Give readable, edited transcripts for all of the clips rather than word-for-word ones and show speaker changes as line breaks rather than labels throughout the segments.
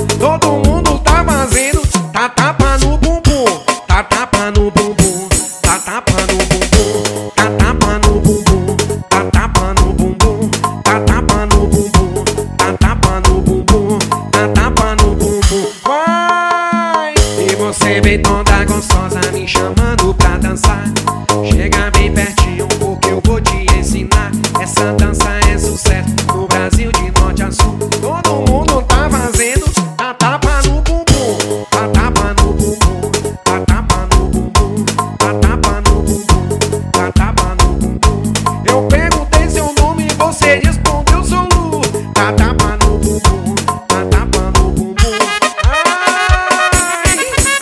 todo mundo tá fazendo. Tá tapa no bumbum, tá tapa no bumbum, tá tapa no bumbum, tá tapa no bumbum, tá tapa no bumbum, tá tapa no bumbum, tá tapa no bumbum, tá tapa no bumbum. Vai! E você vem toda gostosa me chamando pra dançar. Chega bem pertinho porque eu vou te ensinar. Essa dança é sucesso no Brasil de norte a sul. Todo mundo tá fazendo. Tá tapa no bumbum, tá tapa no bumbum, tá tapa no bumbum, tá tapa no bumbum, tá tapa no bumbum. Eu perguntei seu nome e você respondeu seu Lu. Tá tapa no bumbum, tá tapa no bumbum. Ai!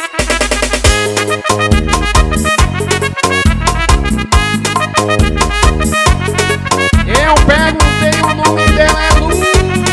Eu perguntei o nome dela é Lu.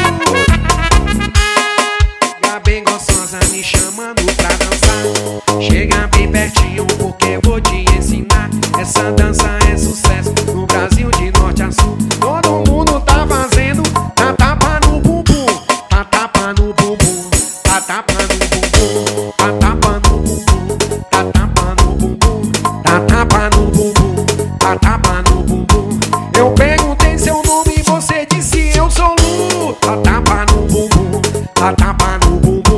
Chega bem gostosa me chamando pra dançar. Chega bem pertinho porque eu vou te ensinar. Essa dança é sucesso no Brasil de norte a sul. Todo mundo tá fazendo. Tá tapa no bumbum, tá tapa no bumbum, tá tapa no bumbum, tá tapa no bumbum, tá tapa no bumbum, tá tapa no bumbum, tá tapa no bumbum. Eu perguntei seu nome e você disse eu sou Lu. Tá tapa no bumbum, tá tapa no bumbum.